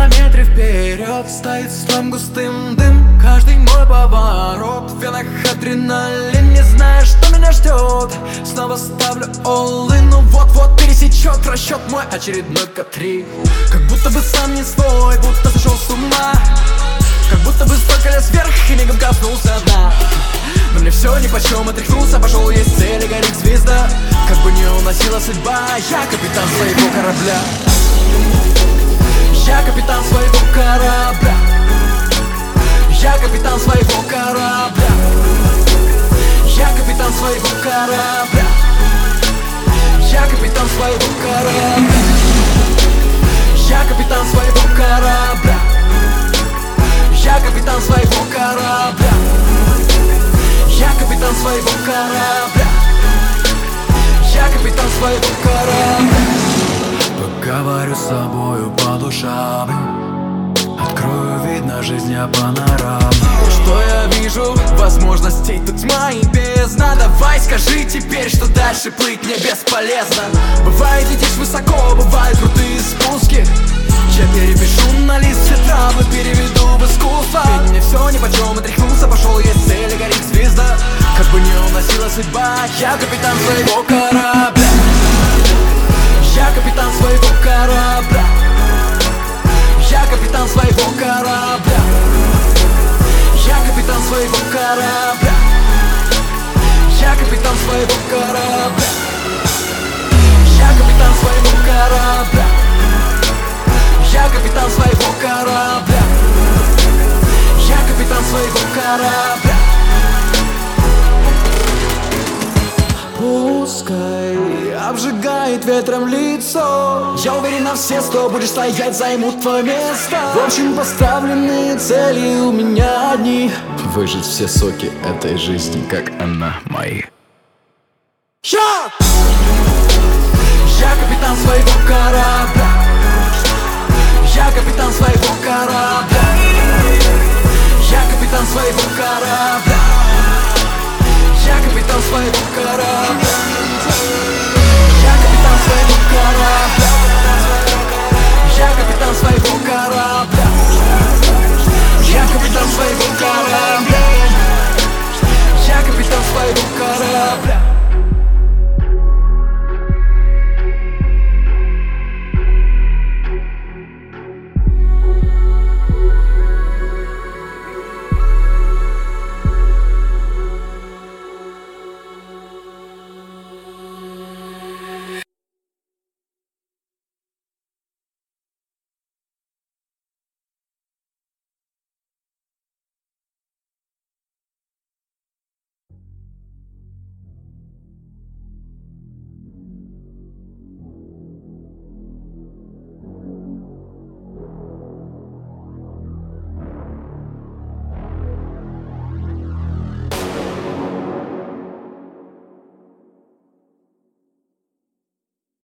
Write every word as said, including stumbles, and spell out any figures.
километре вперед стоит слом густым дым. Каждый мой поворот, в венах адреналин. Не знаю, что меня ждет, снова ставлю all-in. Ну вот-вот пересечет расчет мой очередной К-три. Как будто бы сам не свой, будто сошел с ума. Как будто бы столько лез вверх и мигом коснулся дна. Но мне все нипочем, отряхнулся, пошел, есть цель и горит звезда. Как бы не уносила судьба, я капитан своего корабля. Я капитан своего корабля. Я капитан своего корабля. Я капитан своего корабля. Я капитан своего корабля. Я капитан своего корабля. Я капитан своего корабля. Я капитан своего корабля. Я капитан своего корабля. Поговорю с собою по душам, открою вид на жизнь, а панорама. Что я вижу? Возможностей тут тьма и бездна. Давай скажи теперь, что дальше плыть мне бесполезно. Бывает летишь высоко, бывают крутые спуски. Я перепишу на лист все травмы, переведу в искусство. Ведь мне все нипочем, отряхнулся, пошел, есть цель и горит звезда. Как бы не уносила судьба, я капитан своего корабля. Я капитан своего корабля. Я капитан своего корабля. Я капитан своего корабля. Я капитан своего корабля. Я капитан своего корабля. Я капитан своего корабля. Я капитан своего корабля. Пускай обжигает ветром лицо, я уверен на все сто, будешь стоять, займут твое место. В общем, поставленные цели у меня одни: выжить все соки этой жизни, как она мои. Я! Я капитан своего корабля. Я капитан своего корабля. Я капитан своего корабля. Я капитан своего корабля.